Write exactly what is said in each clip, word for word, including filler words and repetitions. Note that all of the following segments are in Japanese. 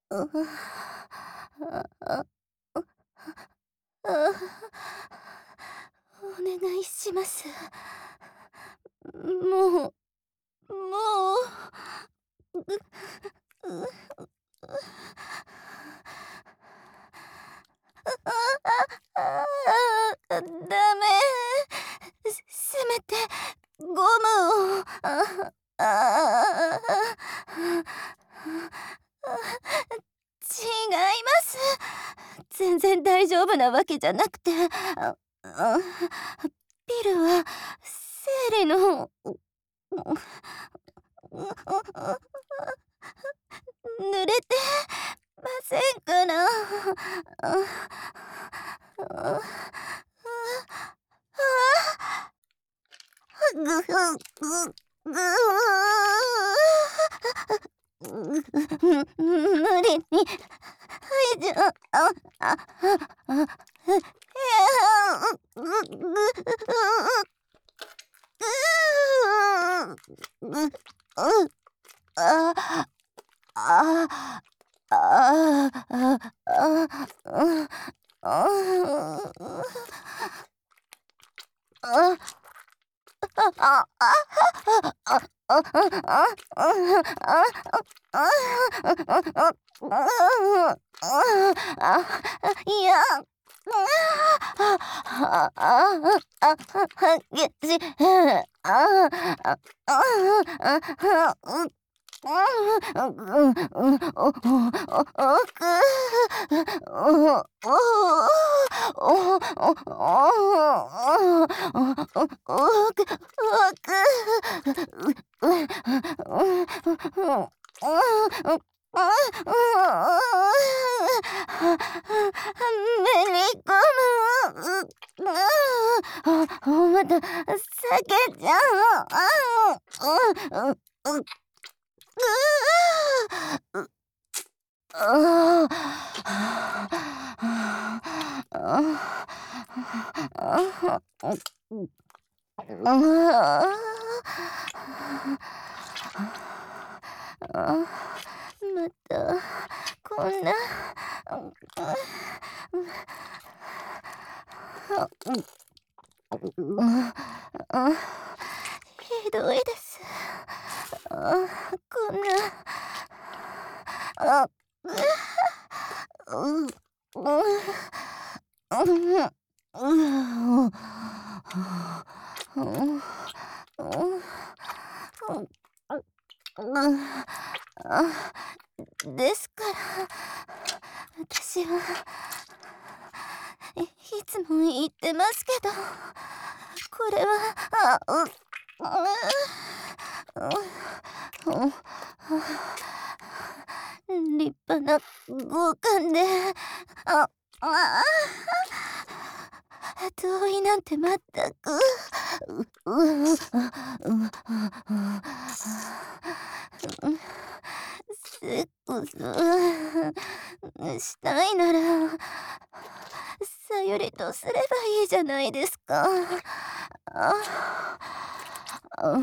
う、あ、あ、あ、お願いします。もう、もう、う、う、う、ああ、ああ、ダメ。せせめてゴムを。あ、ああ、違います。全然大丈夫なわけじゃなくて、あ、あ、ピルは生理の、濡れてませんから。あ、あ、ぐふ、ぐ、ぐー。無理にはいじゃ、あ、あ、あ、いや、ぐ、ぐ、ぐ、ぐ、ぐ、あ、あ、あ、あ、あ、あ、あ、あ、あ、あ、いや、あ、あ、あ、あ、げじ、あ、あ、あ、う、うん、うん、うん、お、お、お、おく、お、お、お、お、お、おく、おく、めり込む。また、避けちゃう。う、う、う、ああ、また、こんな、ひどいです。あ、こんな、あ、う、う、うん、うん、うん、あ、ですから、私はいいつも言ってますけど、これは、あ、う、う、う、う、立派な強姦で、あ、あ、同意なんてまったく。う、う、う、う、セックスしたいなら、さゆりとすればいいじゃないですか。あ、あ、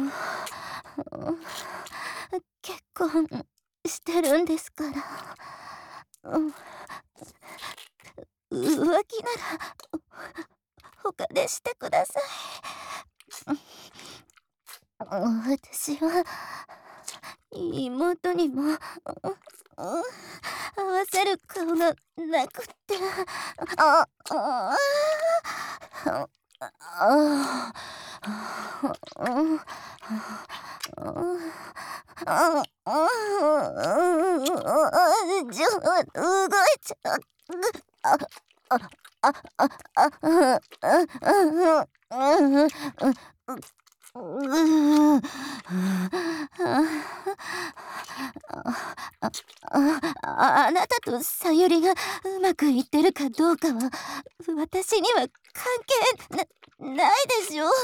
結婚してるんですから。うん、浮気なら他でしてください。私は妹にも、うん、合わせる顔がなくって。あ、あ、あ、あ、うん、あ、あ、ちょ、動いちゃう。あ、あ、あ、あ、あ、あ、あ、あ、う、あ、あ、あなたとさゆりがうまくいってるかどうかは、私には関係なないでしょ。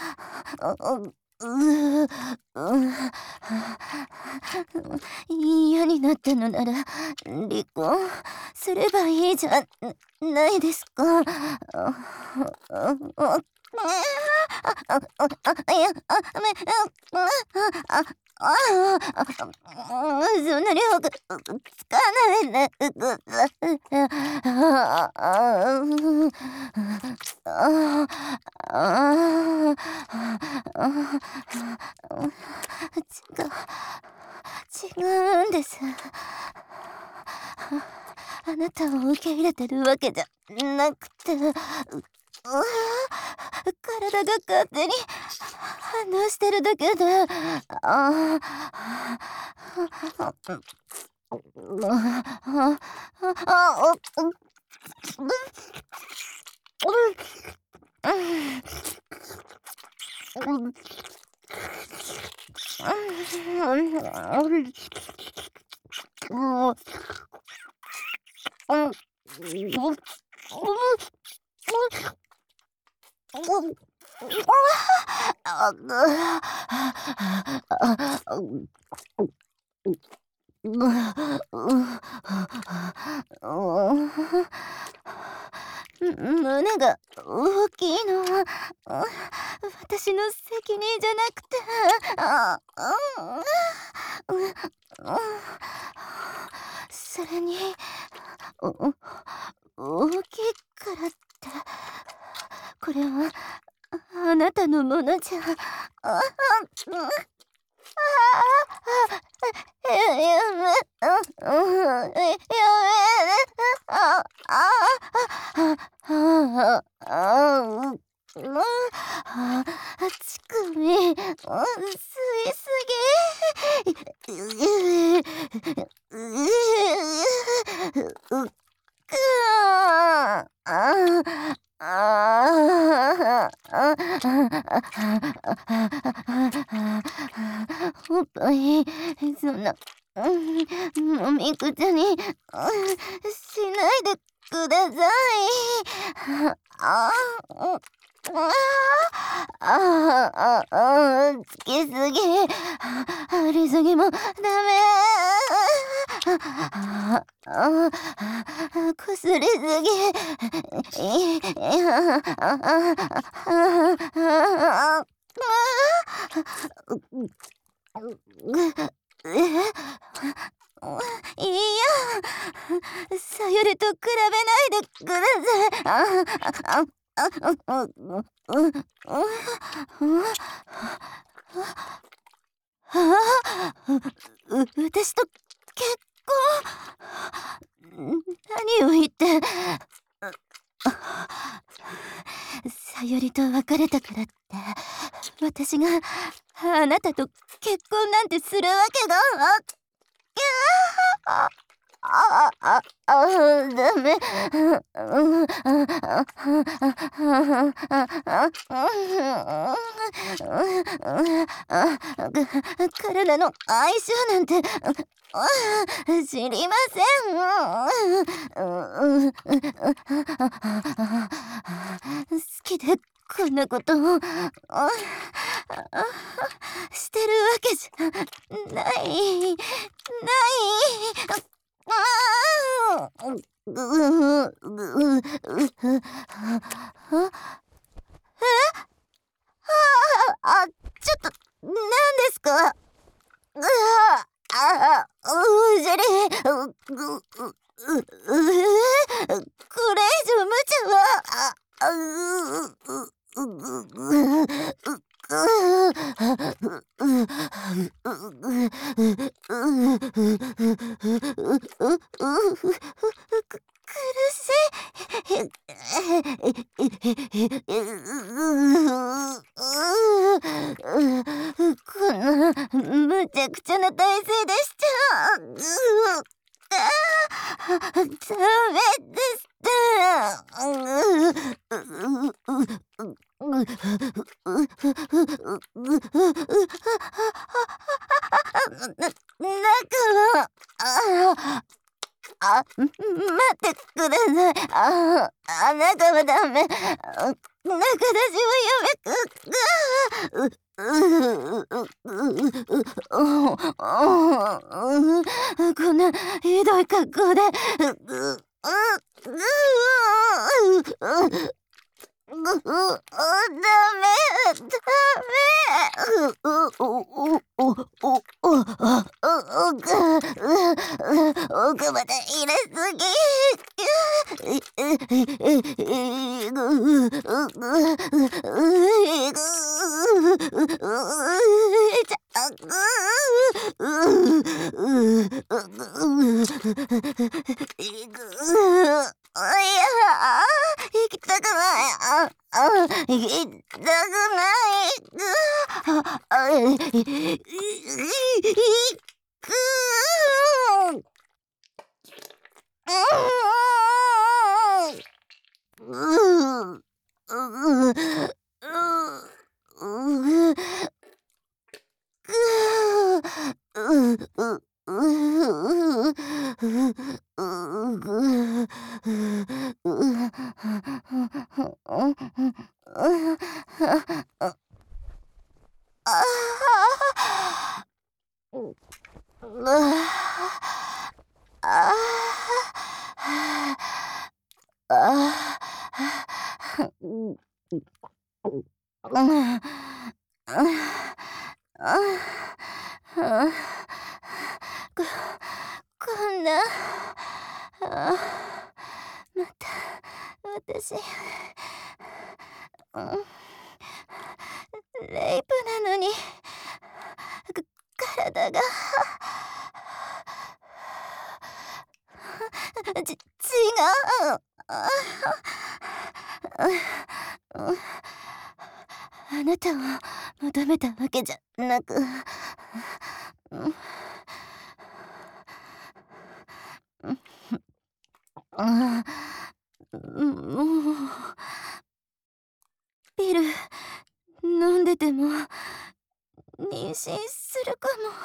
う、う、嫌になったのなら離婚すればいいじゃないですか。 あ、あ、あ、いや、あ、め、あ、あ、あ、あ、そんなによくつかないでください。あ、あ、あ、あ、違う、違うんです。あなたを受け入れてるわけじゃなくて、う、うわ、体が勝手に反応してるだけで、ああ、あ、あ、あ、う、うん、胸が大きいのは私の責任じゃなくて、あ、うん、それに大きいからって、これはあなたのものじゃ、あ、ややめ、うん、やめ、あ、あ、あ、あ、あ、う、あ、乳首、吸いすぎ。う、う、くあ、あ、あ、おっぱい、そんな、飲みくちゃにしないでください。あ、あ、あ、あ、あ、つきすぎ、ありすぎもダメ。あ、あ、こすりすぎ。いや、あ、あ、あ、え、いや、さゆりと比べないでください。あ、あ、あ、あ、う、う、う、う、私と結婚？何を言って。さゆりと別れたからって私があなたと結婚なんてするわけが、あ、あ、あ、あ、あ、ダメ。体の相性なんて知りません。好きでこんなことをしてるわけじゃない、ない。ああ、ぐぐぐ、え、あ、ちょっと何ですか？うわ、あ、う、ジェリー、う、う、う、う、これ以上無茶は、あ、あ、う、う、う、う、苦しい。こんなむちゃくちゃな体勢でしちゃう。ダメです。中は、あ、あ、待ってください。あ、あ、中はダメ。中出しはやめく。こんなひどい格好で。 う、う、う、ダメ、ダメ。う、う、お、お、お、お、お、あ、う、う、ぐ、う、う、奥まで入れすぎ。う、う、う、う、ぐ、う、う、う、う、ぐ、う、ちゃ、ぐ、う、う、う、う、ぐ、いや、行きたくない。あ、あ、行きたくない。ぐ、あ、あ、い、い、い、いく。うーん。うう、う、う、う、う、う、う、ここんな、あ、また私、うん、レイプなのに、か体が、ち違う。あ、あなたを求めたわけじゃなく、うん、あ、もうピル飲んでても妊娠するかも。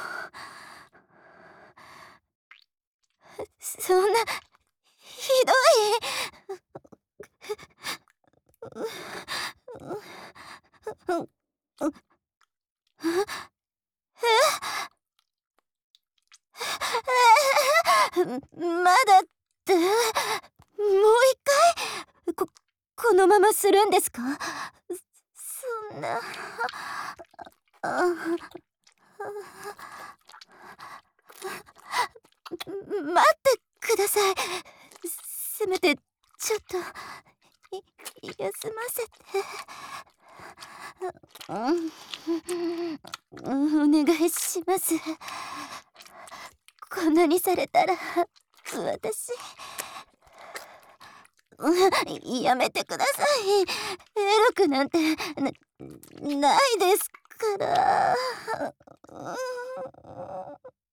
そんなひどい。まだって、もう一回ここのままするんですか？そんな、あ、待ってください。せめてちょっとい休ませて。うん、お願いします。こんなにされたら私、うん、やめてください。エロくなんてなないですから。うん